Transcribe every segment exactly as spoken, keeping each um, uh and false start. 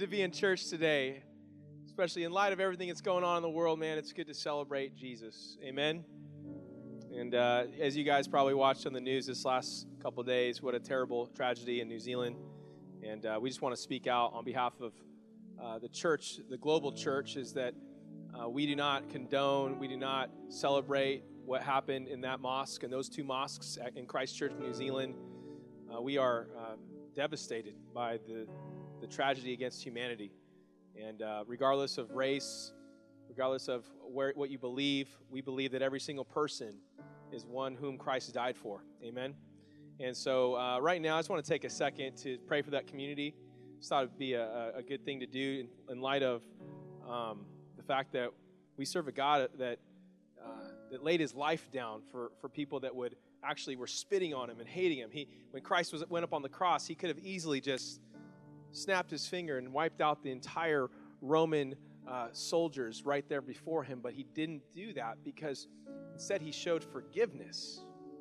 to be in church today, especially in light of everything that's going on in the world, man. It's good to celebrate Jesus. Amen. And uh, as you guys probably watched on the news this last couple of days, what a terrible tragedy in New Zealand. And uh, we just want to speak out on behalf of uh, the church, the global church, is that uh, we do not condone, we do not celebrate what happened in that mosque and those two mosques in Christchurch, New Zealand. Uh, we are uh, devastated by the, the tragedy against humanity. And uh, regardless of race, regardless of where what you believe, we believe that every single person is one whom Christ died for. Amen. And so uh, right now, I just want to take a second to pray for that community. Just thought it would be a, a good thing to do in, in light of um, the fact that we serve a God that uh, that laid his life down for, for people that would actually were spitting on him and hating him. He, when Christ was went up on the cross, he could have easily just snapped his finger and wiped out the entire Roman uh, soldiers right there before him, but he didn't do that because instead he showed forgiveness.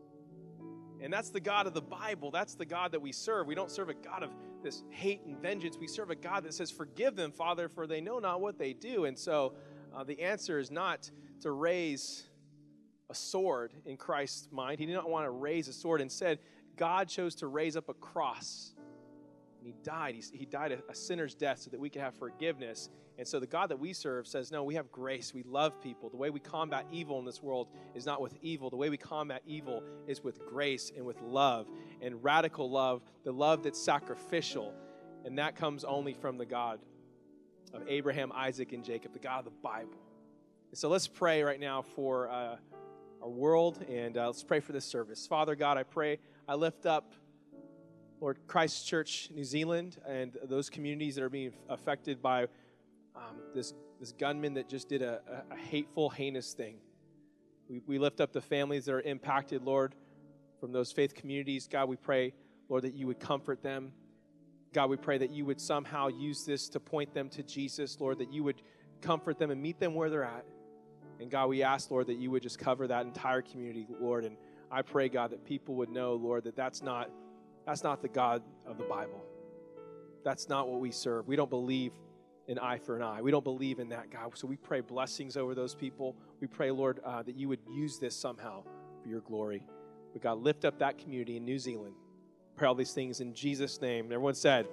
And that's the God of the Bible. That's the God that we serve. We don't serve a God of this hate and vengeance. We serve a God that says, forgive them, Father, for they know not what they do. And so uh, the answer is not to raise a sword in Christ's mind. He did not want to raise a sword. Instead, God chose to raise up a cross. And he died. He, he died a, a sinner's death so that we could have forgiveness. And so the God that we serve says, no, we have grace. We love people. The way we combat evil in this world is not with evil. The way we combat evil is with grace and with love and radical love, the love that's sacrificial. And that comes only from the God of Abraham, Isaac, and Jacob, the God of the Bible. And so let's pray right now for uh, our world, and uh, let's pray for this service. Father God, I pray, I lift up, Lord, Christchurch, New Zealand, and those communities that are being affected by um, this, this gunman that just did a, a, a hateful, heinous thing. We, we lift up the families that are impacted, Lord, from those faith communities. God, we pray, Lord, that you would comfort them. God, we pray that you would somehow use this to point them to Jesus, Lord, that you would comfort them and meet them where they're at. And God, we ask, Lord, that you would just cover that entire community, Lord. And I pray, God, that people would know, Lord, that that's not, that's not the God of the Bible. That's not what we serve. We don't believe in eye for an eye. We don't believe in that, God. So we pray blessings over those people. We pray, Lord, uh, that you would use this somehow for your glory. But God, lift up that community in New Zealand. Pray all these things in Jesus' name. And everyone said,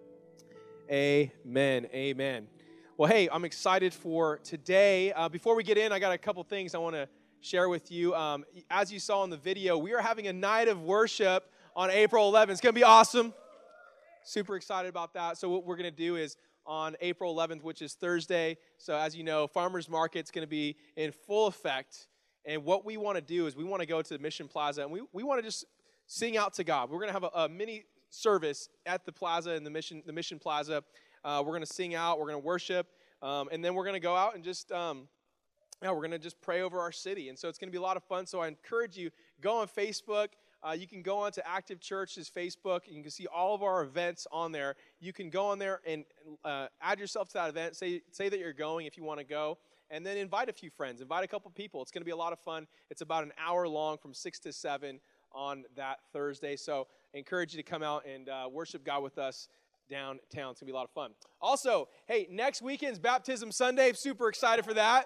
amen, amen. Well, hey, I'm excited for today. Uh, before we get in, I got a couple things I want to share with you. Um, as you saw in the video, we are having a night of worship on April eleventh. It's going to be awesome. Super excited about that. So what we're going to do is on April eleventh, which is Thursday, so as you know, Farmers Market's going to be in full effect. And what we want to do is we want to go to the Mission Plaza, and we, we want to just sing out to God. We're going to have a, a mini service at the plaza, in the Mission, the Mission Plaza. Uh, we're going to sing out, we're going to worship, um, and then we're going to go out and just, um, yeah, we're going to just pray over our city. And so it's going to be a lot of fun. So I encourage you, go on Facebook. Uh, you can go on to Active Church's Facebook. You can see all of our events on there. You can go on there and uh, add yourself to that event. Say, say that you're going if you want to go. And then invite a few friends. Invite a couple people. It's going to be a lot of fun. It's about an hour long from six to seven on that Thursday. So I encourage you to come out and uh, worship God with us downtown. It's going to be a lot of fun. Also, hey, next weekend's Baptism Sunday. Super excited for that.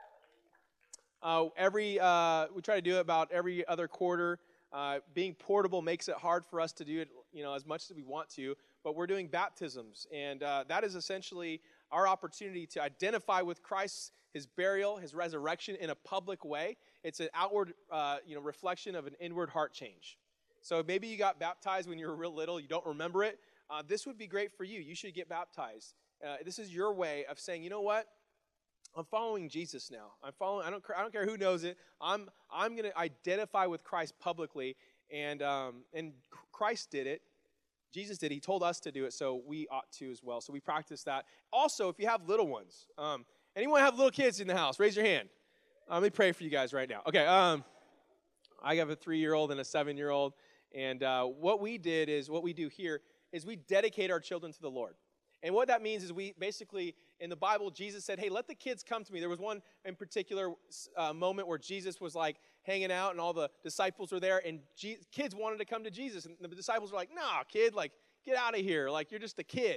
Uh, every uh, we try to do it about every other quarter. Uh, being portable makes it hard for us to do it, you know, as much as we want to. But we're doing baptisms, and uh, that is essentially our opportunity to identify with Christ, his burial, his resurrection in a public way. It's an outward, uh, you know, reflection of an inward heart change. So maybe you got baptized when you were real little, you don't remember it. Uh, this would be great for you. You should get baptized. Uh, this is your way of saying, you know what? I'm following Jesus now. I'm following. I don't. I don't care who knows it. I'm. I'm going to identify with Christ publicly, and um, and Christ did it. Jesus did. He told us to do it, so we ought to as well. So we practice that. Also, if you have little ones, um, anyone have little kids in the house? Raise your hand. Uh, let me pray for you guys right now. Okay. Um, I have a three-year-old and a seven-year-old, and uh, what we did is what we do here is we dedicate our children to the Lord. And what that means is we basically, in the Bible, Jesus said, hey, let the kids come to me. There was one in particular uh, moment where Jesus was like hanging out and all the disciples were there, and G- kids wanted to come to Jesus. And the disciples were like, nah, kid, like, get out of here. Like, you're just a kid.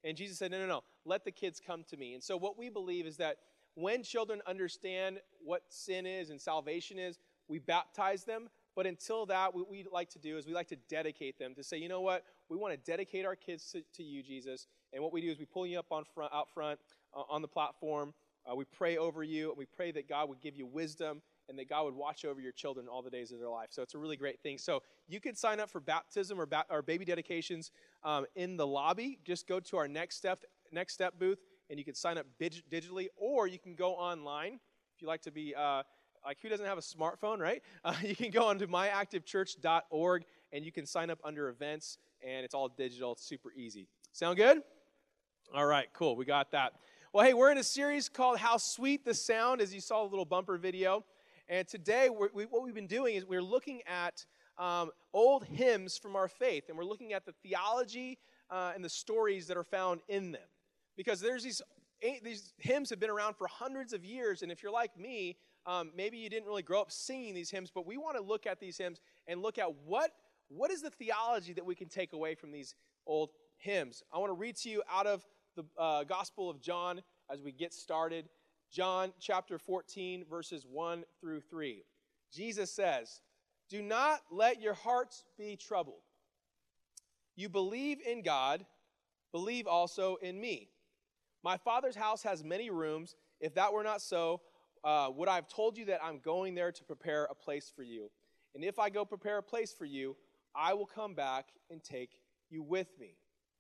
And Jesus said, no, no, no, let the kids come to me. And so what we believe is that when children understand what sin is and salvation is, we baptize them. But until that, what we like to do is we like to dedicate them, to say, you know what, we want to dedicate our kids to, to you, Jesus. And what we do is we pull you up on front, out front uh, on the platform. Uh, we pray over you, and we pray that God would give you wisdom and that God would watch over your children all the days of their life. So it's a really great thing. So you can sign up for baptism or, ba- or baby dedications um, in the lobby. Just go to our Next Step Next Step booth, and you can sign up dig- digitally, or you can go online if you like to be, uh, like who doesn't have a smartphone, right? Uh, you can go on to my active church dot org, and you can sign up under events, and it's all digital. It's super easy. Sound good? All right, cool. We got that. Well, hey, we're in a series called How Sweet the Sound, as you saw the little bumper video. And today, we're, we, what we've been doing is we're looking at um, old hymns from our faith, and we're looking at the theology uh, and the stories that are found in them. Because there's these, these hymns have been around for hundreds of years, and if you're like me, um, maybe you didn't really grow up singing these hymns, but we want to look at these hymns and look at what, what is the theology that we can take away from these old hymns. I want to read to you out of the uh, Gospel of John as we get started. John chapter fourteen, verses one through three. Jesus says, "Do not let your hearts be troubled. You believe in God, believe also in me. My Father's house has many rooms. If that were not so, uh, would I have told you that I'm going there to prepare a place for you? And if I go prepare a place for you, I will come back and take you with me.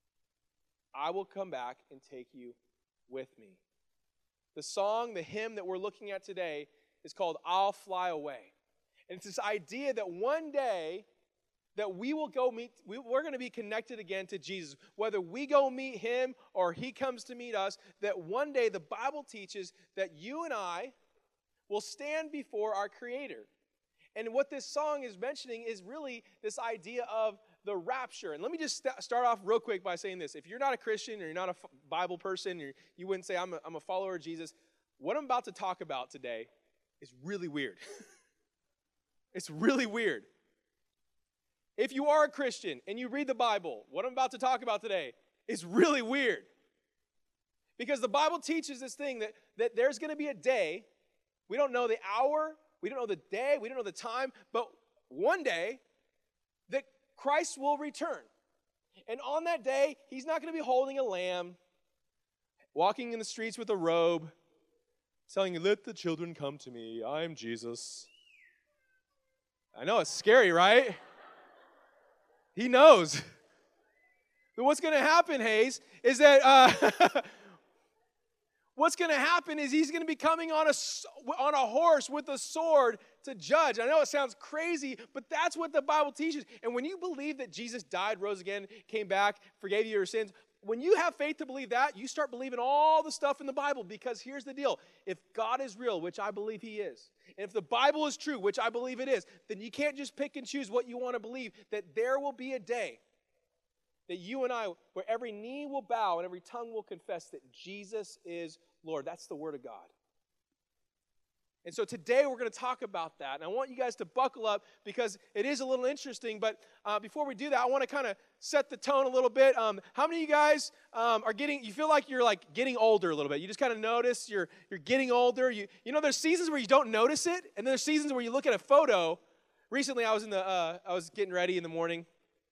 I will come back and take you with me." The song, the hymn that we're looking at today is called "I'll Fly Away." And it's this idea that one day that we will go meet, we, we're going to be connected again to Jesus. Whether we go meet him or he comes to meet us, that one day the Bible teaches that you and I will stand before our Creator. And what this song is mentioning is really this idea of the rapture. And let me just st- start off real quick by saying this. If you're not a Christian or you're not a f- Bible person, or you wouldn't say, I'm a, I'm a follower of Jesus, what I'm about to talk about today is really weird. It's really weird. If you are a Christian and you read the Bible, what I'm about to talk about today is really weird. Because the Bible teaches this thing that, that there's going to be a day, we don't know the hour, we don't know the day, we don't know the time, but one day that Christ will return. And on that day, he's not going to be holding a lamb, walking in the streets with a robe, telling you, "Let the children come to me, I'm Jesus." I know, it's scary, right? He knows. But what's going to happen, Hayes, is that uh, what's going to happen is he's going to be coming on a, on a horse with a sword to judge. I know it sounds crazy, but that's what the Bible teaches. And when you believe that Jesus died, rose again, came back, forgave you your sins, when you have faith to believe that, you start believing all the stuff in the Bible. Because here's the deal. If God is real, which I believe he is, and if the Bible is true, which I believe it is, then you can't just pick and choose what you want to believe. That there will be a day that you and I, where every knee will bow and every tongue will confess that Jesus is Lord. That's the Word of God. And so today we're going to talk about that. And I want you guys to buckle up because it is a little interesting. But uh, before we do that, I want to kind of set the tone a little bit. Um, how many of you guys um, are getting, you feel like you're like getting older a little bit? You just kind of notice you're you're getting older. You you know, there's seasons where you don't notice it. And there's seasons where you look at a photo. Recently I was in the, uh, I was getting ready in the morning.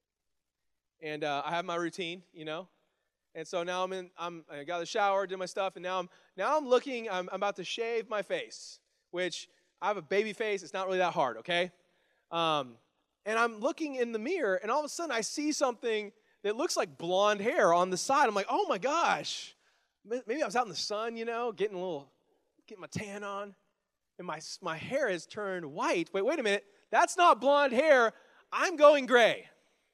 And uh, I have my routine, you know. And so now I'm in, I'm, I got the shower, did my stuff. And now I'm, now I'm looking, I'm, I'm about to shave my face. Which I have a baby face. It's not really that hard, okay? Um, and I'm looking in the mirror, and all of a sudden I see something that looks like blonde hair on the side. I'm like, oh my gosh. Maybe I was out in the sun, you know, getting a little, getting my tan on, and my, my hair has turned white. Wait, wait a minute. That's not blonde hair. I'm going gray.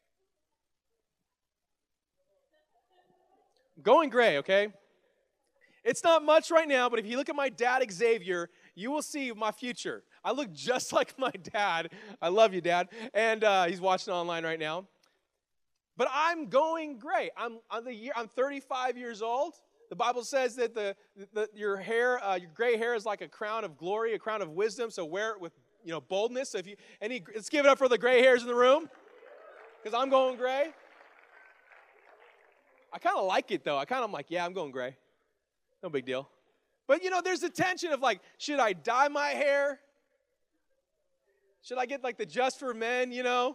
I'm going gray, okay? It's not much right now, but if you look at my dad, Xavier, you will see my future. I look just like my dad. I love you, Dad. And uh, he's watching online right now. But I'm going gray. I'm I'm, the year, I'm thirty-five years old. The Bible says that the, the your hair, uh, your gray hair is like a crown of glory, a crown of wisdom. So wear it with you know boldness. So if you any, let's give it up for the gray hairs in the room, because I'm going gray. I kind of like it, though. I kind of am like, yeah, I'm going gray. No big deal. But, you know, there's the tension of, like, should I dye my hair? Should I get, like, the Just for Men, you know?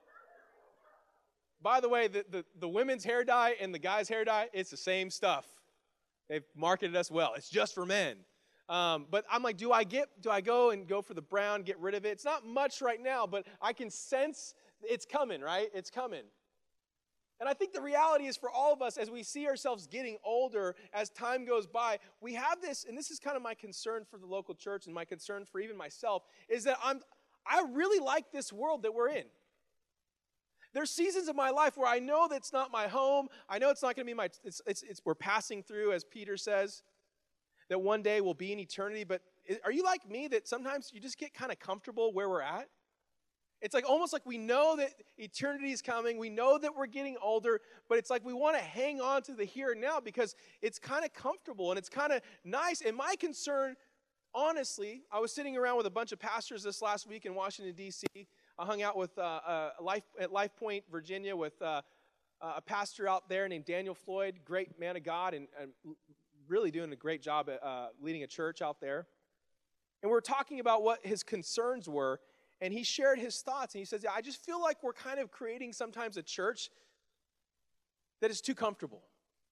By the way, the, the, the women's hair dye and the guy's hair dye, it's the same stuff. They've marketed us well. It's just for men. Um, but I'm like, do I get, do I go and go for the brown, get rid of it? It's not much right now, but I can sense it's coming, right? It's coming. And I think the reality is for all of us, as we see ourselves getting older, as time goes by, we have this, and this is kind of my concern for the local church and my concern for even myself, is that I'm, I really like this world that we're in. There's seasons of my life where I know that it's not my home. I know it's not going to be my, it's, it's, it's, we're passing through, as Peter says, that one day we'll be in eternity. But are you like me that sometimes you just get kind of comfortable where we're at? It's like almost like we know that eternity is coming. We know that we're getting older, but it's like we want to hang on to the here and now because it's kind of comfortable and it's kind of nice. And my concern, honestly, I was sitting around with a bunch of pastors this last week in Washington, D C I hung out with uh, uh, Life, at Life Point, Virginia, with uh, uh, a pastor out there named Daniel Floyd, great man of God, and, and really doing a great job at uh, leading a church out there. And we were talking about what his concerns were. And he shared his thoughts, and he says, yeah, I just feel like we're kind of creating sometimes a church that is too comfortable.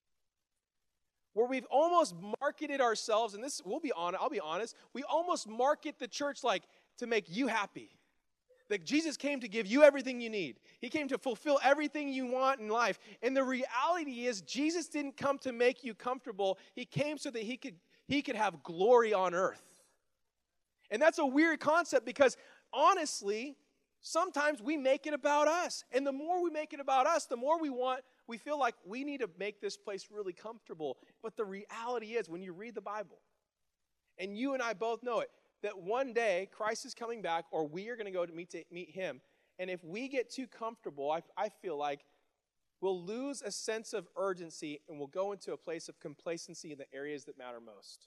Where we've almost marketed ourselves, and this, we'll be honest, I'll be honest, we almost market the church like to make you happy. That Jesus came to give you everything you need. He came to fulfill everything you want in life. And the reality is, Jesus didn't come to make you comfortable. He came so that he could, he could have glory on earth. And that's a weird concept because honestly, sometimes we make it about us. And the more we make it about us, the more we want, we feel like we need to make this place really comfortable. But the reality is, when you read the Bible, and you and I both know it, that one day Christ is coming back, or we are going to go to meet, to meet him. And if we get too comfortable, I, I feel like we'll lose a sense of urgency and we'll go into a place of complacency in the areas that matter most.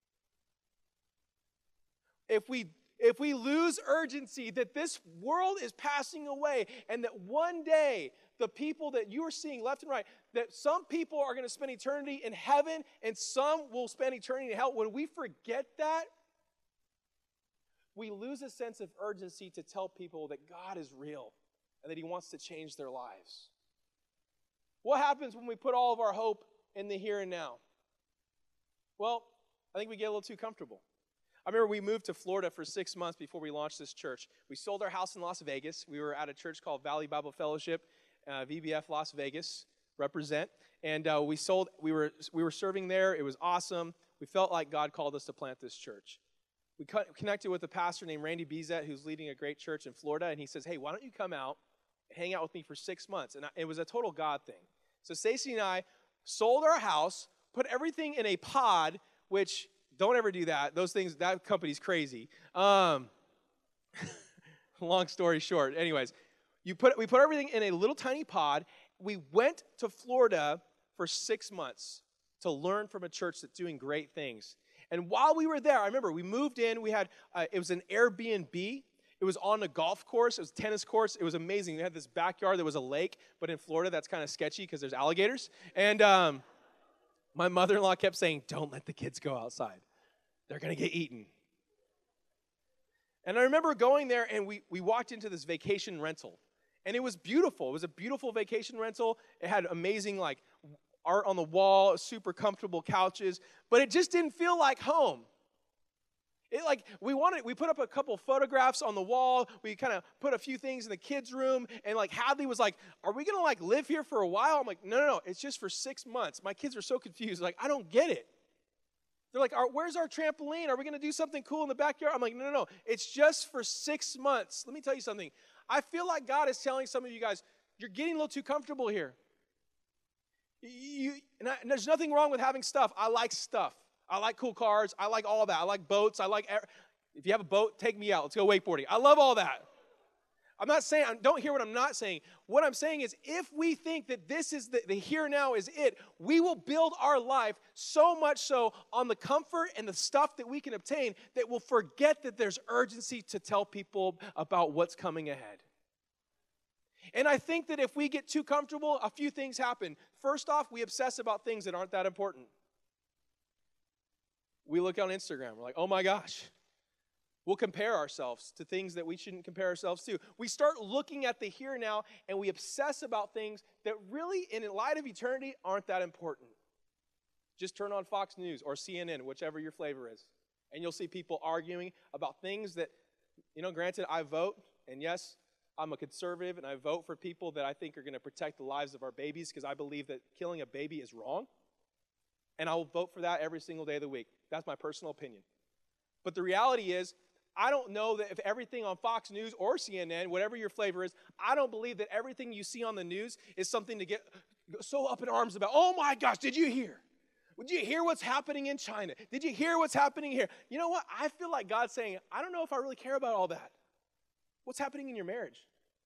If we If we lose urgency that this world is passing away and that one day the people that you are seeing left and right, that some people are going to spend eternity in heaven and some will spend eternity in hell, when we forget that, we lose a sense of urgency to tell people that God is real and that he wants to change their lives. What happens when we put all of our hope in the here and now? Well, I think we get a little too comfortable. I remember we moved to Florida for six months before we launched this church. We sold our house in Las Vegas. We were at a church called Valley Bible Fellowship, uh, V B F Las Vegas, represent. And uh, we sold. We were we were serving there. It was awesome. We felt like God called us to plant this church. We co- connected with a pastor named Randy Bezet, who's leading a great church in Florida. And he says, hey, why don't you come out and hang out with me for six months? And I, it was a total God thing. So Stacy and I sold our house, put everything in a pod, which... Don't ever do that. Those things, that company's crazy. Um, long story short. Anyways, you put we put everything in a little tiny pod. We went to Florida for six months to learn from a church that's doing great things. And while we were there, I remember we moved in. We had, uh, it was an Airbnb. It was on a golf course. It was a tennis course. It was amazing. We had this backyard. There was a lake. But in Florida, that's kind of sketchy because there's alligators. And um, my mother-in-law kept saying, don't let the kids go outside. They're going to get eaten. And I remember going there, and we, we walked into this vacation rental. And it was beautiful. It was a beautiful vacation rental. It had amazing, like, art on the wall, super comfortable couches. But it just didn't feel like home. It like we wanted, we put up a couple photographs on the wall. We kind of put a few things in the kids' room. And, like, Hadley was like, are we going to, like, live here for a while? I'm like, no, no, no. It's just for six months. My kids are so confused. Like, I don't get it. They're like, where's our trampoline? Are we going to do something cool in the backyard? I'm like, no, no, no. It's just for six months. Let me tell you something. I feel like God is telling some of you guys, you're getting a little too comfortable here. You, and, I, and there's nothing wrong with having stuff. I like stuff. I like cool cars. I like all that. I like boats. I like, if you have a boat, take me out. Let's go wakeboarding. I love all that. I'm not saying, don't hear what I'm not saying. What I'm saying is, if we think that this is the, the here now is it, we will build our life so much so on the comfort and the stuff that we can obtain that we'll forget that there's urgency to tell people about what's coming ahead. And I think that if we get too comfortable, a few things happen. First off, we obsess about things that aren't that important. We look on Instagram, we're like, oh my gosh. We'll compare ourselves to things that we shouldn't compare ourselves to. We start looking at the here and now, and we obsess about things that really, in light of eternity, aren't that important. Just turn on Fox News or C N N, whichever your flavor is, and you'll see people arguing about things that, you know, granted, I vote, and yes, I'm a conservative, and I vote for people that I think are going to protect the lives of our babies because I believe that killing a baby is wrong, and I will vote for that every single day of the week. That's my personal opinion. But the reality is, I don't know that if everything on Fox News or C N N, whatever your flavor is, I don't believe that everything you see on the news is something to get so up in arms about. Oh my gosh, did you hear? Did you hear what's happening in China? Did you hear what's happening here? You know what? I feel like God's saying, I don't know if I really care about all that. What's happening in your marriage?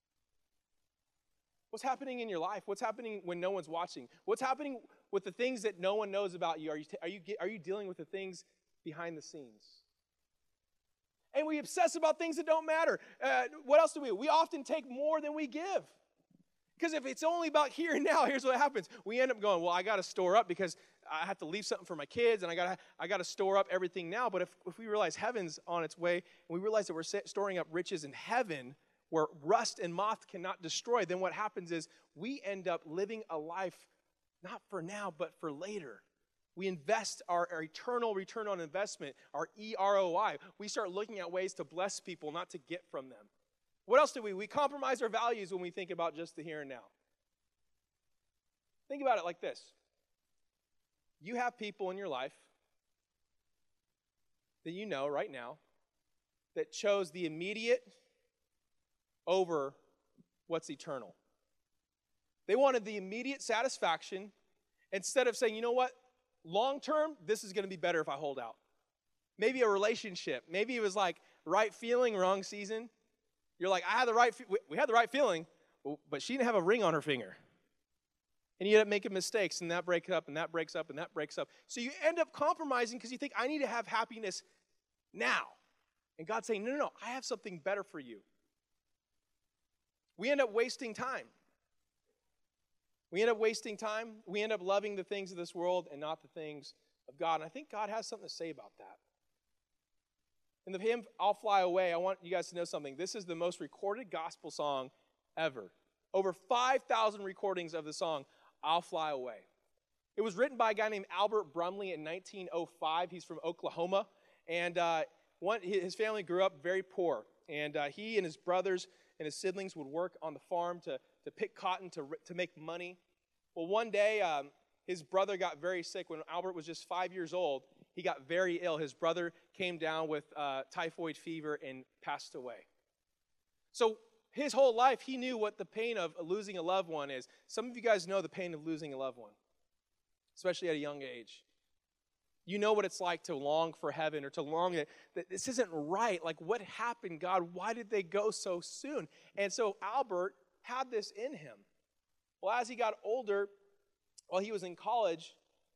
What's happening in your life? What's happening when no one's watching? What's happening with the things that no one knows about you? Are you, are you, are you dealing with the things behind the scenes? And we obsess about things that don't matter. Uh, what else do we do? We often take more than we give. Because if it's only about here and now, here's what happens. We end up going, well, I got to store up because I have to leave something for my kids, and I got to I got to store up everything now. But if, if we realize heaven's on its way, and we realize that we're storing up riches in heaven where rust and moth cannot destroy, then what happens is we end up living a life not for now, but for later. We invest our, our eternal return on investment, our E R O I. We start looking at ways to bless people, not to get from them. What else do we? We compromise our values when we think about just the here and now. Think about it like this. You have people in your life that you know right now that chose the immediate over what's eternal. They wanted the immediate satisfaction instead of saying, you know what? Long term, this is going to be better if I hold out. Maybe a relationship. Maybe it was like right feeling, wrong season. You're like, I had the right, fe- we had the right feeling, but she didn't have a ring on her finger. And you end up making mistakes, and that breaks up, and that breaks up, and that breaks up. So you end up compromising because you think, I need to have happiness now. And God's saying, no, no, no, I have something better for you. We end up wasting time. We end up wasting time. We end up loving the things of this world and not the things of God. And I think God has something to say about that. In the hymn, I'll Fly Away, I want you guys to know something. This is the most recorded gospel song ever. Over five thousand recordings of the song, I'll Fly Away. It was written by a guy named Albert Brumley in nineteen oh five. He's from Oklahoma. And uh, one, his family grew up very poor. And uh, he and his brothers and his siblings would work on the farm to, to pick cotton to, to make money. Well, one day, um, his brother got very sick. When Albert was just five years old, he got very ill. His brother came down with uh, typhoid fever and passed away. So his whole life, he knew what the pain of losing a loved one is. Some of you guys know the pain of losing a loved one, especially at a young age. You know what it's like to long for heaven or to long that, that this isn't right. Like, what happened, God? Why did they go so soon? And so Albert had this in him. Well, as he got older, while he was in college,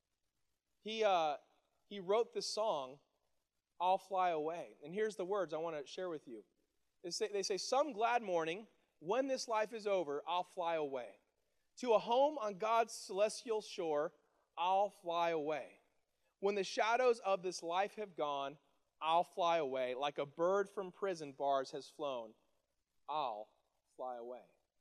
he uh, he wrote this song, I'll Fly Away. And here's the words I want to share with you. They say, they say, some glad morning, when this life is over, I'll fly away. To a home on God's celestial shore, I'll fly away. When the shadows of this life have gone, I'll fly away. Like a bird from prison bars has flown, I'll fly away.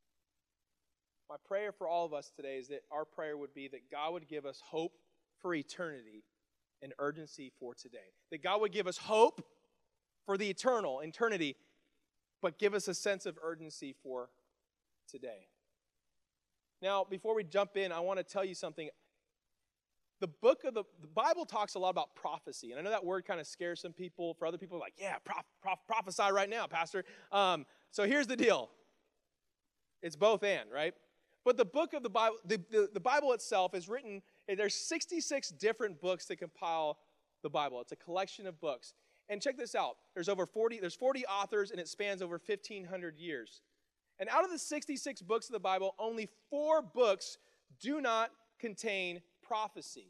My prayer for all of us today is that our prayer would be that God would give us hope for eternity and urgency for today. That God would give us hope for the eternal, eternity, but give us a sense of urgency for today. Now, before we jump in, I want to tell you something. The book of the, the Bible talks a lot about prophecy, and I know that word kind of scares some people. For other people, like, yeah, prof, prof, prophesy right now, Pastor. Um, so here's the deal. It's both and, right? But the book of the Bible, the, the, the Bible itself is written, there's sixty-six different books that compile the Bible. It's a collection of books. And check this out. There's over forty, there's forty authors, and it spans over fifteen hundred years. And out of the sixty-six books of the Bible, only four books do not contain prophecy.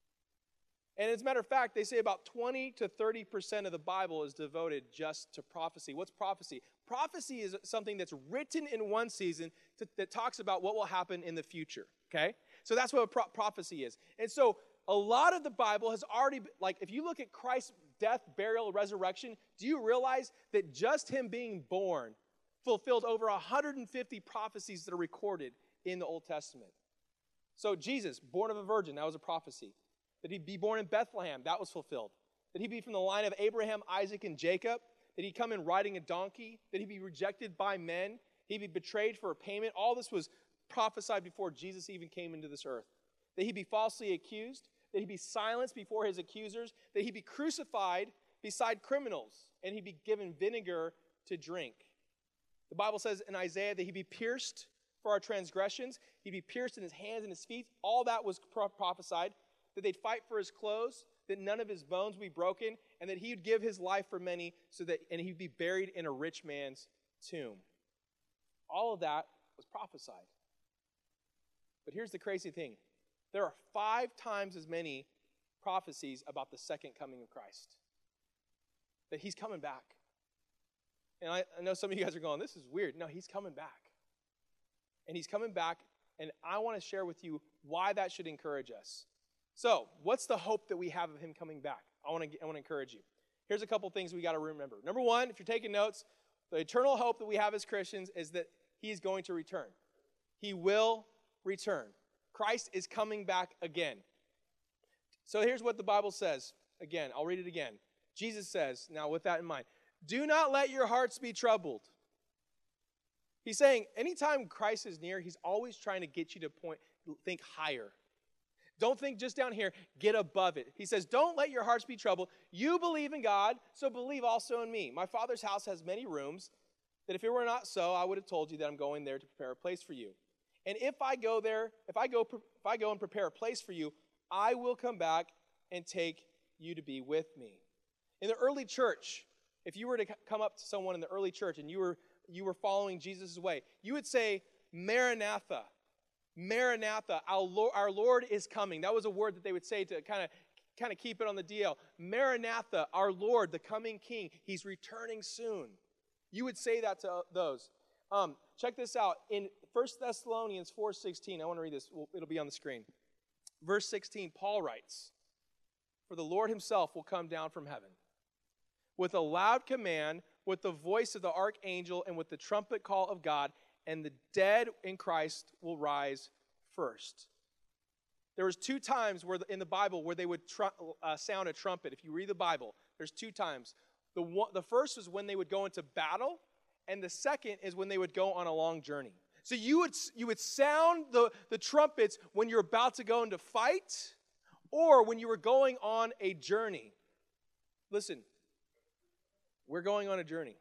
And as a matter of fact, they say about twenty to thirty percent of the Bible is devoted just to prophecy. What's prophecy? Prophecy is something that's written in one season to, that talks about what will happen in the future, okay? So that's what a pro- prophecy is. And so a lot of the Bible has already, like, if you look at Christ's death, burial, resurrection, do you realize that just him being born fulfilled over one hundred fifty prophecies that are recorded in the Old Testament? So Jesus, born of a virgin, that was a prophecy. That he'd be born in Bethlehem, that was fulfilled. That he'd be from the line of Abraham, Isaac, and Jacob. That he'd come in riding a donkey. That he'd be rejected by men. He'd be betrayed for a payment. All this was prophesied before Jesus even came into this earth. That he'd be falsely accused. That he'd be silenced before his accusers. That he'd be crucified beside criminals. And he'd be given vinegar to drink. The Bible says in Isaiah that he'd be pierced for our transgressions. He'd be pierced in his hands and his feet. All that was pro- prophesied. That they'd fight for his clothes. That none of his bones would be broken. And that he would give his life for many. So that, and he'd be buried in a rich man's tomb. All of that was prophesied. But here's the crazy thing. There are five times as many prophecies about the second coming of Christ. That he's coming back. And I, I know some of you guys are going, this is weird. No, he's coming back. And he's coming back, and I want to share with you why that should encourage us. So, what's the hope that we have of him coming back? I want to I want to encourage you. Here's a couple things we got to remember. Number one, if you're taking notes, the eternal hope that we have as Christians is that he's going to return. He will return. Christ is coming back again. So here's what the Bible says. Again, I'll read it again. Jesus says, now with that in mind, do not let your hearts be troubled. He's saying anytime Christ is near, he's always trying to get you to point, think higher. Don't think just down here, get above it. He says, don't let your hearts be troubled. You believe in God, so believe also in me. My Father's house has many rooms, that if it were not so, I would have told you that I'm going there to prepare a place for you. And if I go there, if I go, if I go and prepare a place for you, I will come back and take you to be with me. In the early church, if you were to come up to someone in the early church and you were you were following Jesus' way, you would say, Maranatha. Maranatha, our Lord, our Lord is coming. That was a word that they would say to kind of kind of keep it on the D L. Maranatha, our Lord, the coming King. He's returning soon. You would say that to those. Um, check this out. In First Thessalonians four sixteen, I want to read this. It'll be on the screen. Verse sixteen, Paul writes, for the Lord himself will come down from heaven with a loud command, with the voice of the archangel, and with the trumpet call of God, and the dead in Christ will rise first. There was two times where in the Bible where they would tr- uh, sound a trumpet. If you read the Bible, there's two times. The, one, the first was when they would go into battle, and the second is when they would go on a long journey. So you would you would sound the, the trumpets when you're about to go into fight, or when you were going on a journey. Listen, we're going on a journey,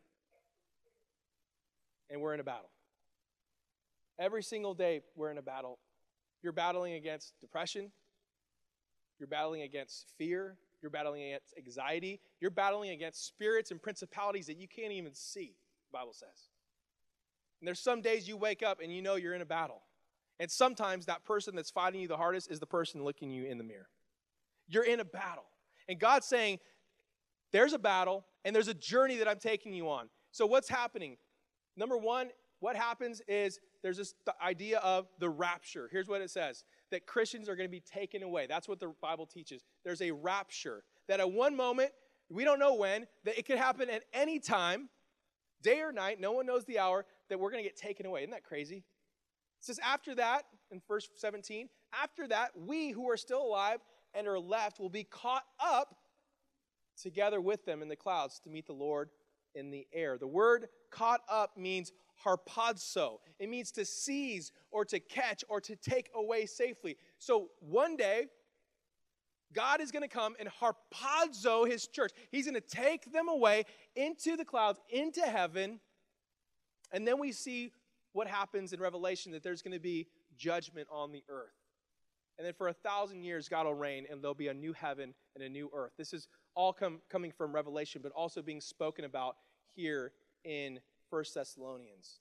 and we're in a battle. Every single day, we're in a battle. You're battling against depression. You're battling against fear. You're battling against anxiety. You're battling against spirits and principalities that you can't even see, the Bible says. And there's some days you wake up and you know you're in a battle. And sometimes that person that's fighting you the hardest is the person looking you in the mirror. You're in a battle. And God's saying, there's a battle, and there's a journey that I'm taking you on. So what's happening? Number one, what happens is there's this idea of the rapture. Here's what it says, that Christians are going to be taken away. That's what the Bible teaches. There's a rapture, that at one moment, we don't know when, that it could happen at any time, day or night, no one knows the hour, that we're going to get taken away. Isn't that crazy? It says after that, in verse seventeen, after that, we who are still alive and are left will be caught up together with them in the clouds to meet the Lord in the air. The word caught up means harpazo. It means to seize or to catch or to take away safely. So one day, God is going to come and harpazo his church. He's going to take them away into the clouds, into heaven. And then we see what happens in Revelation, that there's going to be judgment on the earth. And then for a thousand years, God will reign, and there'll be a new heaven and a new earth. This is all come, coming from Revelation, but also being spoken about here in First Thessalonians.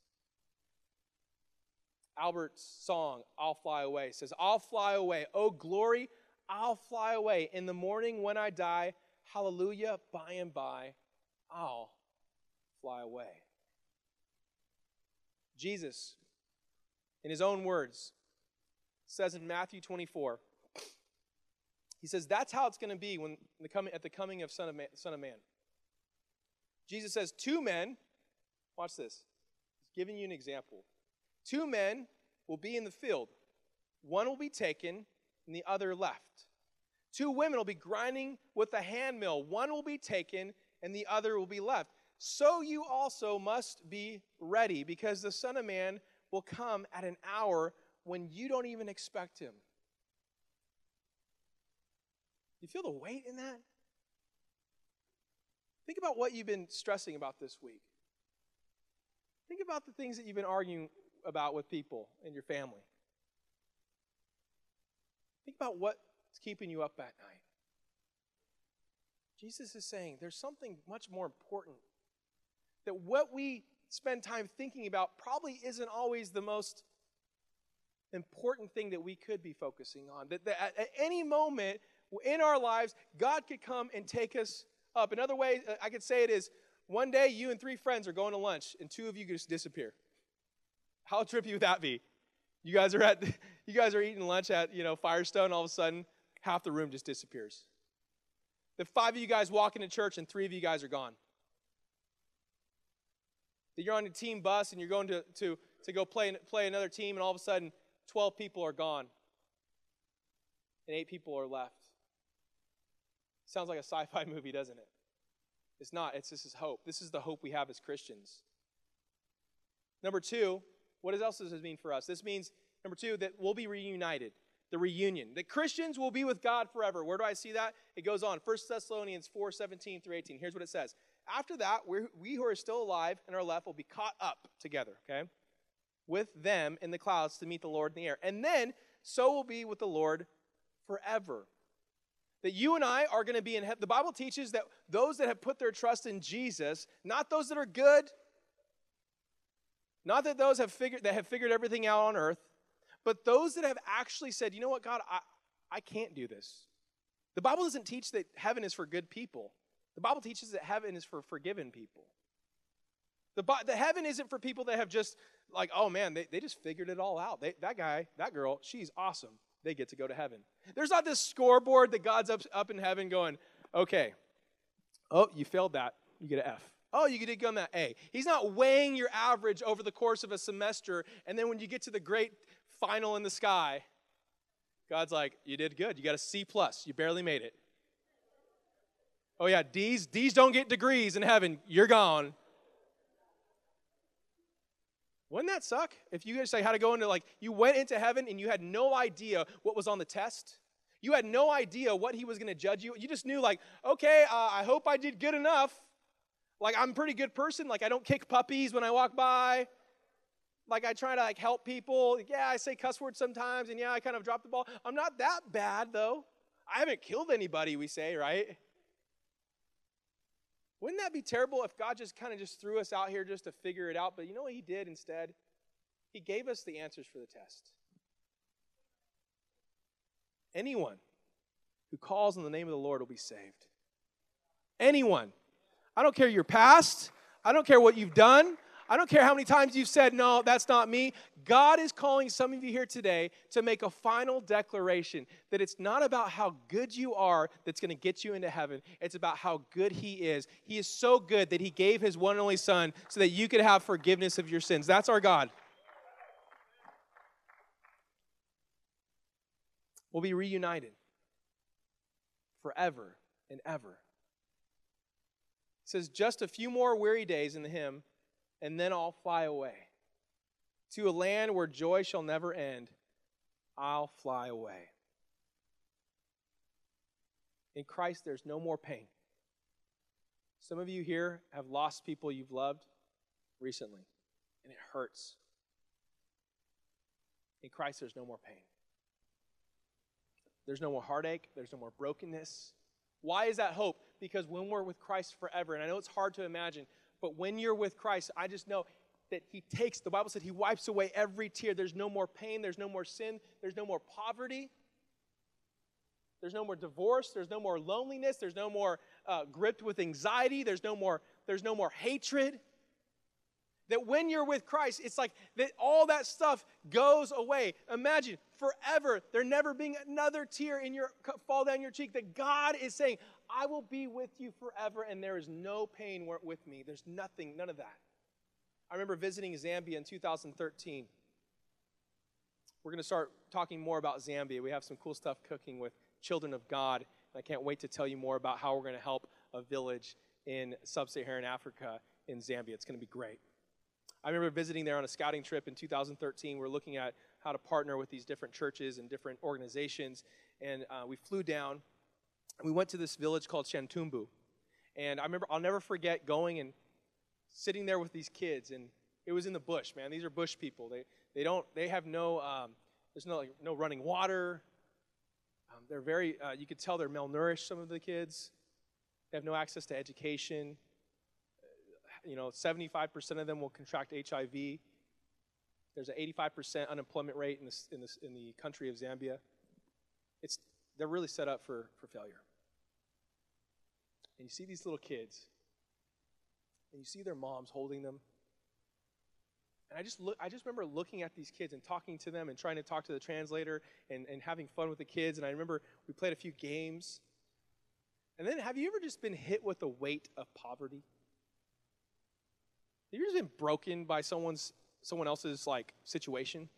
Albert's song, I'll Fly Away, says, I'll fly away. Oh, glory, I'll fly away. In the morning when I die, hallelujah, by and by, I'll fly away. Jesus, in his own words, says in Matthew twenty-four, he says, that's how it's going to be when the coming, at the coming of Son of Man. Son of Man. Jesus says, two men, watch this, he's giving you an example. Two men will be in the field. One will be taken and the other left. Two women will be grinding with a hand mill. One will be taken and the other will be left. So you also must be ready, because the Son of Man will come at an hour when you don't even expect him. You feel the weight in that? Think about what you've been stressing about this week. Think about the things that you've been arguing about with people in your family. Think about what's keeping you up at night. Jesus is saying there's something much more important. That what we spend time thinking about probably isn't always the most important thing that we could be focusing on. That, that at, at any moment in our lives, God could come and take us up. Another way I could say it is, one day you and three friends are going to lunch and two of you just disappear. How trippy would that be? You guys are at you guys are eating lunch at, you know, Firestone, all of a sudden half the room just disappears. The five of you guys walk into church and three of you guys are gone. That you're on a team bus and you're going to, to, to go play, play another team, and all of a sudden twelve people are gone and eight people are left. Sounds like a sci-fi movie, doesn't it? It's not. It's This is hope. This is the hope we have as Christians. Number two, what else does this mean for us? This means, number two, that we'll be reunited. The reunion. That Christians will be with God forever. Where do I see that? It goes on. First Thessalonians four, seventeen through eighteen. Here's what it says. After that, we're, we who are still alive and are left will be caught up together, okay, with them in the clouds to meet the Lord in the air. And then, so will be with the Lord forever. That you and I are going to be in heaven. The Bible teaches that those that have put their trust in Jesus, not those that are good, not that those have figured that have figured everything out on earth, but those that have actually said, you know what, God, I, I can't do this. The Bible doesn't teach that heaven is for good people. The Bible teaches that heaven is for forgiven people. The, the heaven isn't for people that have just, like, oh man, they, they just figured it all out. They, that guy, that girl, she's awesome. They get to go to heaven. There's not this scoreboard that God's up, up in heaven going, okay, oh, you failed that. You get an F. Oh, you did go on that A. He's not weighing your average over the course of a semester, and then when you get to the great final in the sky, God's like, you did good. You got a C plus. You barely made it. Oh yeah, D's, D's don't get degrees in heaven. You're gone. Wouldn't that suck? If you guys say how to go into, like, you went into heaven and you had no idea what was on the test. You had no idea what he was going to judge you. You just knew, like, okay, uh, I hope I did good enough. Like, I'm a pretty good person. Like, I don't kick puppies when I walk by. Like, I try to, like, help people. Yeah, I say cuss words sometimes, and yeah, I kind of drop the ball. I'm not that bad, though. I haven't killed anybody, we say, right? Wouldn't that be terrible if God just kind of just threw us out here just to figure it out? But you know what he did instead? He gave us the answers for the test. Anyone who calls on the name of the Lord will be saved. Anyone. I don't care your past. I don't care what you've done. I don't care how many times you've said, no, that's not me. God is calling some of you here today to make a final declaration that it's not about how good you are that's going to get you into heaven. It's about how good he is. He is so good that he gave his one and only son so that you could have forgiveness of your sins. That's our God. We'll be reunited forever and ever. It says, just a few more weary days in the hymn, and then I'll fly away. To a land where joy shall never end, I'll fly away. In Christ, there's no more pain. Some of you here have lost people you've loved recently, and it hurts. In Christ, there's no more pain. There's no more heartache. There's no more brokenness. Why is that hope? Because when we're with Christ forever, and I know it's hard to imagine, but when you're with Christ, I just know that he takes, the Bible said he wipes away every tear. There's no more pain. There's no more sin. There's no more poverty. There's no more divorce. There's no more loneliness. There's no more uh, gripped with anxiety. There's no more, there's no more hatred. That when you're with Christ, it's like that all that stuff goes away. Imagine forever there never being another tear in your fall down your cheek. That God is saying, I will be with you forever, and there is no pain with me. There's nothing, none of that. I remember visiting Zambia in two thousand thirteen. We're going to start talking more about Zambia. We have some cool stuff cooking with Children of God. And I can't wait to tell you more about how we're going to help a village in sub-Saharan Africa in Zambia. It's going to be great. I remember visiting there on a scouting trip in two thousand thirteen. We're looking at how to partner with these different churches and different organizations. And uh, we flew down. We went to this village called Shantumbu. And I remember, I'll never forget going and sitting there with these kids. And it was in the bush, man. These are bush people. They they don't, they have no, um, there's no, like, no running water. Um, they're very, uh, you could tell they're malnourished, some of the kids. They have no access to education. You know, seventy-five percent of them will contract H I V. There's an eighty-five percent unemployment rate in this in this in the country of Zambia. It's they're really set up for, for failure. And you see these little kids, and you see their moms holding them. And I just look I just remember looking at these kids and talking to them and trying to talk to the translator and, and having fun with the kids. And I remember we played a few games. And then have you ever just been hit with the weight of poverty? Have you ever been broken by someone's someone else's like situation?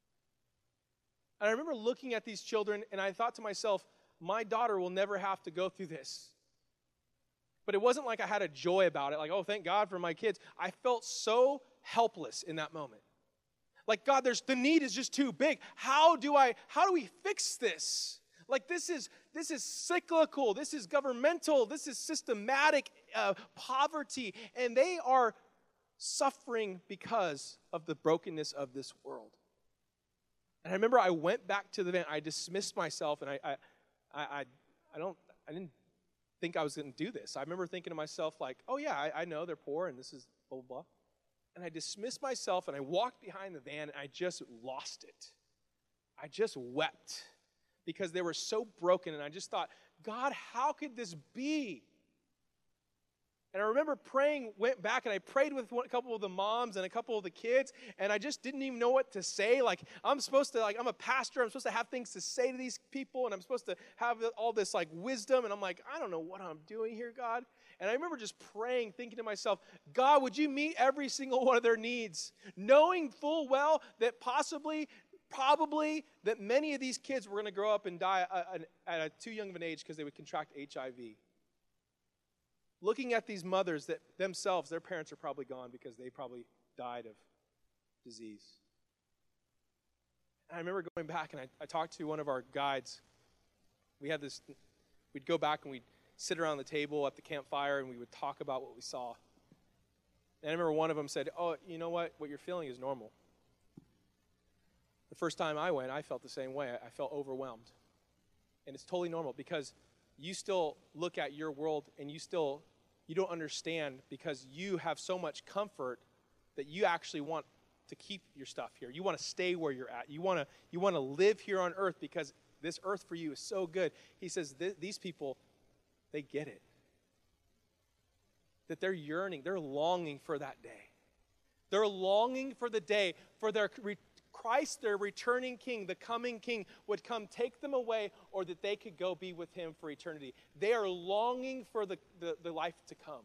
And I remember looking at these children and I thought to myself, my daughter will never have to go through this. But it wasn't like I had a joy about it, like, oh, thank God for my kids. I felt so helpless in that moment. Like, God, there's the need is just too big. How do I, how do we fix this? Like, this is this is cyclical, this is governmental, this is systematic uh, poverty, and they are suffering because of the brokenness of this world. And I remember I went back to the van. I dismissed myself, and I, I, I, I don't, I didn't think I was going to do this. I remember thinking to myself, like, oh yeah, I, I know they're poor, and this is blah blah blah. And I dismissed myself, and I walked behind the van, and I just lost it. I just wept because they were so broken, and I just thought, God, how could this be? And I remember praying, went back, and I prayed with one, a couple of the moms and a couple of the kids, and I just didn't even know what to say. Like, I'm supposed to, like, I'm a pastor. I'm supposed to have things to say to these people, and I'm supposed to have all this, like, wisdom. And I'm like, I don't know what I'm doing here, God. And I remember just praying, thinking to myself, God, would you meet every single one of their needs? Knowing full well that possibly, probably, that many of these kids were going to grow up and die at, at a too young of an age because they would contract H I V. Looking at these mothers that themselves, their parents are probably gone because they probably died of disease. And I remember going back and I, I talked to one of our guides. We had this, we'd go back and we'd sit around the table at the campfire and we would talk about what we saw. And I remember one of them said, oh, you know what? What you're feeling is normal. The first time I went, I felt the same way. I felt overwhelmed. And it's totally normal because you still look at your world and you still, you don't understand because you have so much comfort that you actually want to keep your stuff here. You want to stay where you're at. You want to, you want to live here on earth because this earth for you is so good. He says th- these people, they get it. That they're yearning, they're longing for that day. They're longing for the day for their re- Christ, their returning king, the coming king, would come take them away or that they could go be with him for eternity. They are longing for the, the, the life to come.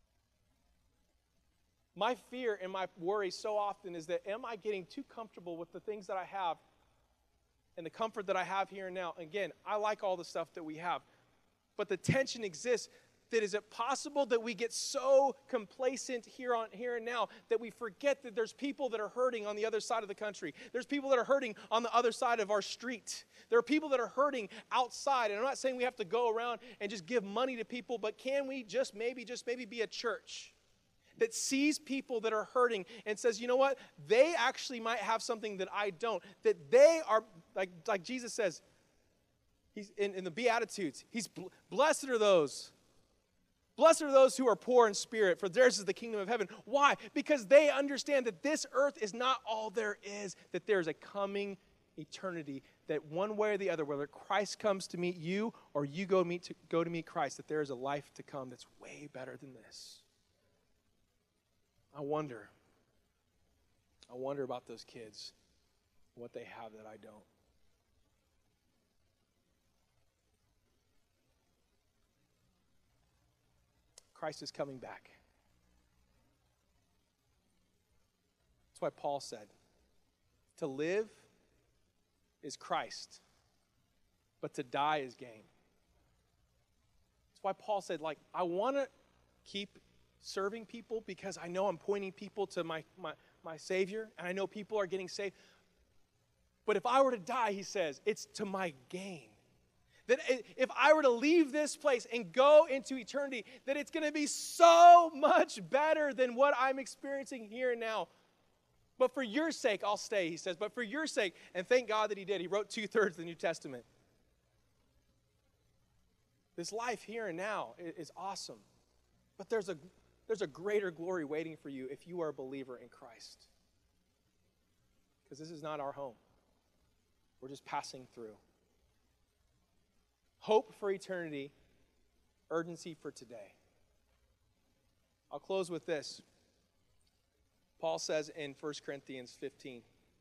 My fear and my worry so often is that am I getting too comfortable with the things that I have and the comfort that I have here and now? Again, I like all the stuff that we have. But the tension exists that is it possible that we get so complacent here on here and now that we forget that there's people that are hurting on the other side of the country. There's people that are hurting on the other side of our street. There are people that are hurting outside. And I'm not saying we have to go around and just give money to people, but can we just maybe, just maybe be a church that sees people that are hurting and says, you know what? They actually might have something that I don't. That they are, like, like Jesus says, he's in, in the Beatitudes, he's blessed are those Blessed are those who are poor in spirit, for theirs is the kingdom of heaven. Why? Because they understand that this earth is not all there is, that there is a coming eternity, that one way or the other, whether Christ comes to meet you or you go, meet to, go to meet Christ, that there is a life to come that's way better than this. I wonder, I wonder about those kids, what they have that I don't. Christ is coming back. That's why Paul said, to live is Christ, but to die is gain. That's why Paul said, like, I want to keep serving people because I know I'm pointing people to my, my, my Savior, and I know people are getting saved. But if I were to die, he says, it's to my gain. That if I were to leave this place and go into eternity, that it's going to be so much better than what I'm experiencing here and now. But for your sake, I'll stay, he says. But for your sake, and thank God that he did. He wrote two-thirds of the New Testament. This life here and now is awesome. But there's a, there's a greater glory waiting for you if you are a believer in Christ. Because this is not our home. We're just passing through. Hope for eternity, urgency for today. I'll close with this. Paul says in First Corinthians fifteen,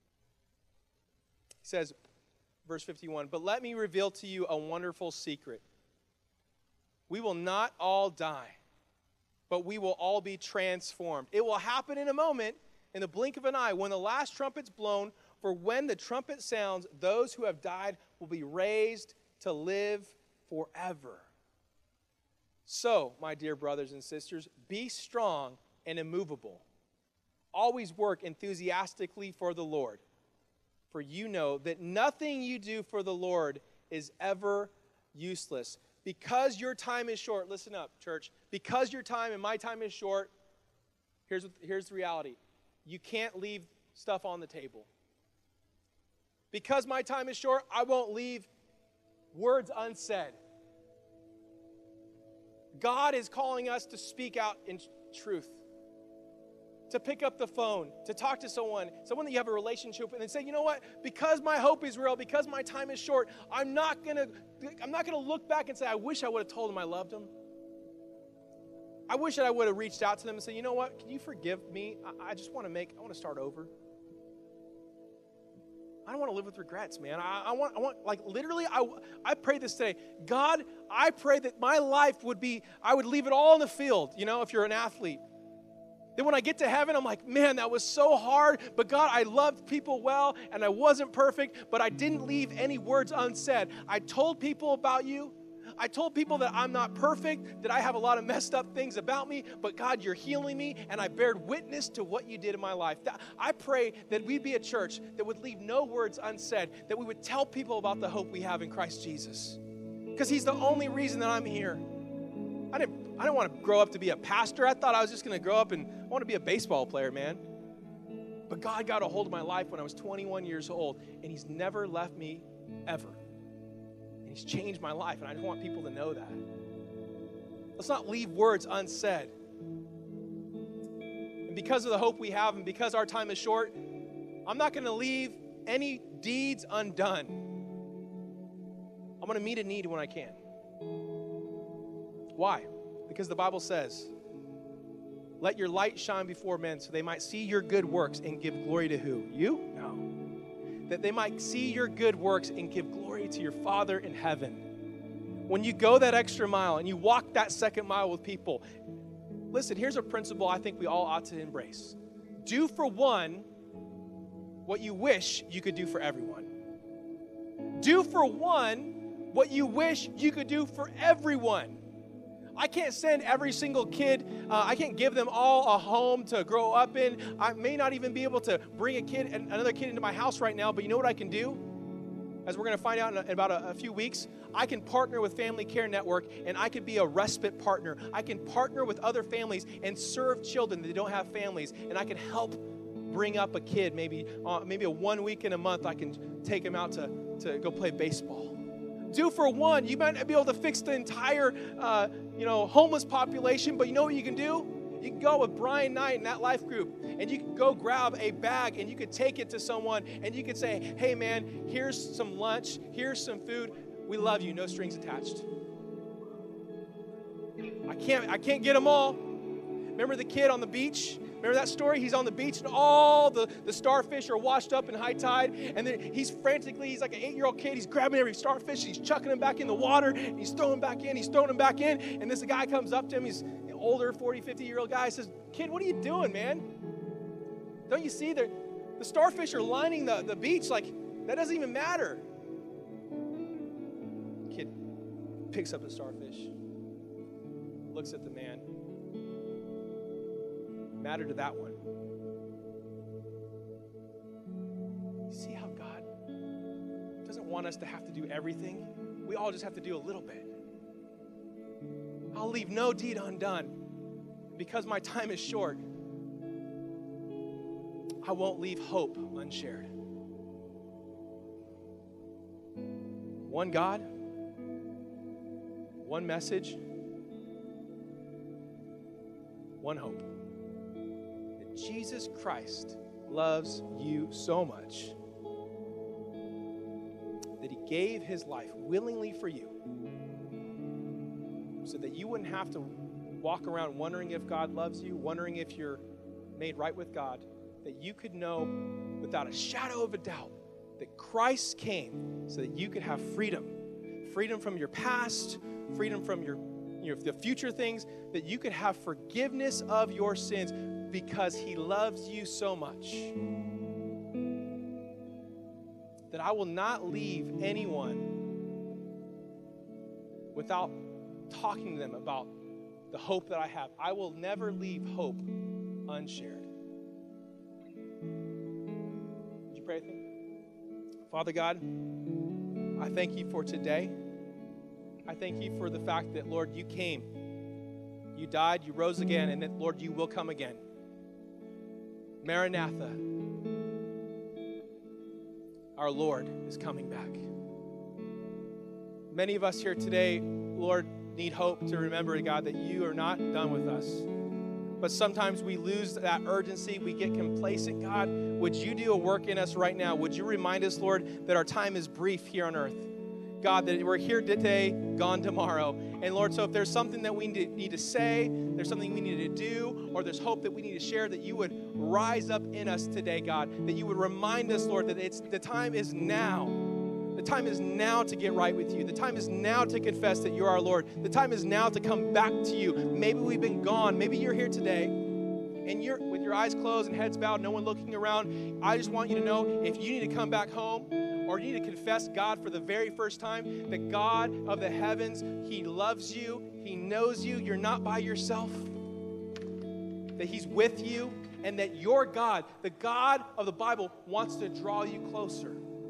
he says, verse fifty-one, but let me reveal to you a wonderful secret. We will not all die, but we will all be transformed. It will happen in a moment, in the blink of an eye, when the last trumpet's blown, for when the trumpet sounds, those who have died will be raised to live forever. So, my dear brothers and sisters, be strong and immovable. Always work enthusiastically for the Lord, for you know that nothing you do for the Lord is ever useless. Because your time is short, listen up, church, because your time and my time is short, here's, what, here's the reality. You can't leave stuff on the table. Because my time is short, I won't leave words unsaid. God is calling us to speak out in truth, to pick up the phone, to talk to someone, someone that you have a relationship with, and say, you know what? Because my hope is real, because my time is short, I'm not gonna, I'm not gonna look back and say, I wish I would have told him I loved him. I wish that I would have reached out to them and said, you know what? Can you forgive me? I, I just want to make, I want to start over. I don't want to live with regrets, man. I, I want, I want, like, literally, I, I pray this today. God, I pray that my life would be, I would leave it all in the field, you know, if you're an athlete. Then when I get to heaven, I'm like, man, that was so hard. But God, I loved people well, and I wasn't perfect, but I didn't leave any words unsaid. I told people about you. I told people that I'm not perfect, that I have a lot of messed up things about me, but God, you're healing me, and I bear witness to what you did in my life. I pray that we'd be a church that would leave no words unsaid, that we would tell people about the hope we have in Christ Jesus. Because he's the only reason that I'm here. I didn't, I didn't want to grow up to be a pastor. I thought I was just going to grow up and I want to be a baseball player, man. But God got a hold of my life when I was twenty-one years old, and he's never left me ever. He's changed my life, and I just want people to know that. Let's not leave words unsaid. And because of the hope we have and because our time is short, I'm not going to leave any deeds undone. I'm going to meet a need when I can. Why? Because the Bible says, let your light shine before men so they might see your good works and give glory to who? You? No. That they might see your good works and give glory to your Father in heaven. When you go that extra mile and you walk that second mile with people, listen, here's a principle I think we all ought to embrace. Do for one what you wish you could do for everyone. Do for one what you wish you could do for everyone. I can't send every single kid, uh, I can't give them all a home to grow up in. I may not even be able to bring a kid, another kid into my house right now, but you know what I can do? As we're going to find out in, a, in about a, a few weeks, I can partner with Family Care Network, and I could be a respite partner. I can partner with other families and serve children that don't have families, and I can help bring up a kid, maybe uh, maybe a one week in a month, I can take him out to, to go play baseball. Do for one. You might not be able to fix the entire, uh, you know, homeless population, but you know what you can do? You can go with Brian Knight and that life group, and you can go grab a bag, and you can take it to someone, and you can say, hey, man, here's some lunch, here's some food. We love you, no strings attached. I can't, I can't get them all. Remember the kid on the beach? Remember that story? He's on the beach and all the, the starfish are washed up in high tide. And then he's frantically, he's like an eight-year-old kid. He's grabbing every starfish. And he's chucking them back in the water. And he's throwing them back in. He's throwing them back in. And this guy comes up to him. He's an older, forty, fifty-year-old guy. Says, kid, what are you doing, man? Don't you see the, the starfish are lining the, the beach? Like, that doesn't even matter. Kid picks up the starfish. Looks at the man. Matter to that one. You see how God doesn't want us to have to do everything? We all just have to do a little bit. I'll leave no deed undone because my time is short. I won't leave hope unshared. One God, one message, one hope. That Jesus Christ loves you so much that he gave his life willingly for you so that you wouldn't have to walk around wondering if God loves you, wondering if you're made right with God, that you could know without a shadow of a doubt that Christ came so that you could have freedom. Freedom from your past, freedom from your, your the future things, that you could have forgiveness of your sins because he loves you so much. That I will not leave anyone without talking to them about the hope that I have. I will never leave hope unshared. Would you pray with me? Father God, I thank you for today. I thank you for the fact that, Lord, you came. You died, you rose again, and that, Lord, you will come again. Maranatha, our Lord is coming back. Many of us here today, Lord, need hope to remember, God, that you are not done with us. But sometimes we lose that urgency. We get complacent. God, would you do a work in us right now? Would you remind us, Lord, that our time is brief here on earth? God, that we're here today, gone tomorrow. And Lord, so if there's something that we need to say, there's something we need to do, or there's hope that we need to share, that you would rise up in us today, God. That you would remind us, Lord, that it's the time is now. The time is now to get right with you. The time is now to confess that you're our Lord. The time is now to come back to you. Maybe we've been gone. Maybe you're here today, and you're with your eyes closed and heads bowed, no one looking around. I just want you to know, if you need to come back home, or you need to confess God for the very first time, that God of the heavens, he loves you, he knows you, you're not by yourself, that he's with you, and that your God, the God of the Bible, wants to draw you closer.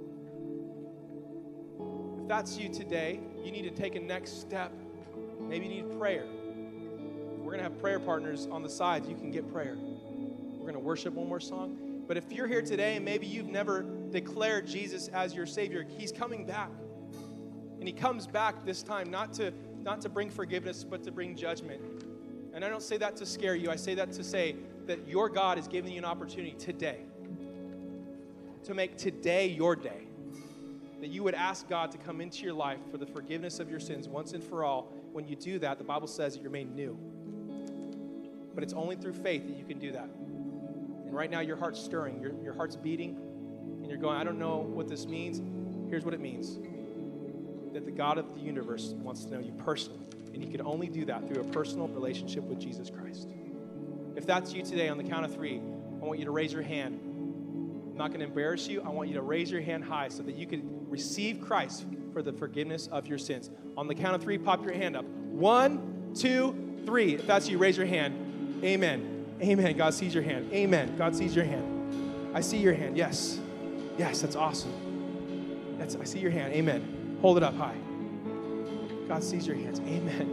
If that's you today, you need to take a next step. Maybe you need prayer. We're going to have prayer partners on the sides. You can get prayer. We're going to worship one more song. But if you're here today and maybe you've never declared Jesus as your Savior, he's coming back. And he comes back this time not to, not to bring forgiveness, but to bring judgment. And I don't say that to scare you. I say that to say that your God is giving you an opportunity today to make today your day. That you would ask God to come into your life for the forgiveness of your sins once and for all. When you do that, the Bible says that you're made new. But it's only through faith that you can do that. And right now your heart's stirring, your, your heart's beating, and you're going, I don't know what this means. Here's what it means. That the God of the universe wants to know you personally. And he can only do that through a personal relationship with Jesus Christ. If that's you today, on the count of three, I want you to raise your hand. I'm not going to embarrass you. I want you to raise your hand high so that you can receive Christ for the forgiveness of your sins. On the count of three, pop your hand up. One, two, three. If that's you, raise your hand. Amen. Amen. God sees your hand. Amen. God sees your hand. I see your hand. Yes. Yes, that's awesome. That's, I see your hand. Amen. Hold it up high. God sees your hands. Amen.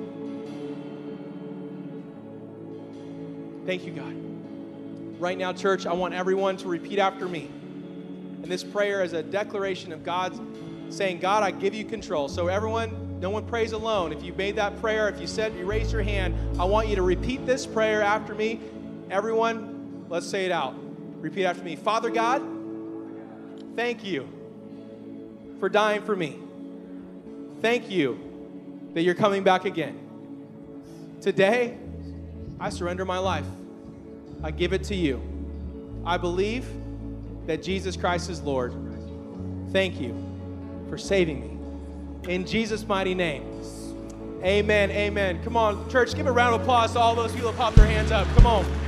Thank you, God. Right now, church, I want everyone to repeat after me. And this prayer is a declaration of God saying, God, I give you control. So everyone, no one prays alone. If you made that prayer, if you said, you raised your hand, I want you to repeat this prayer after me. Everyone, let's say it out. Repeat after me. Father God, thank you for dying for me. Thank you that you're coming back again. Today, I surrender my life. I give it to you. I believe that Jesus Christ is Lord. Thank you for saving me. In Jesus' mighty name. Amen, amen. Come on, church, give a round of applause to all those people that popped their hands up. Come on.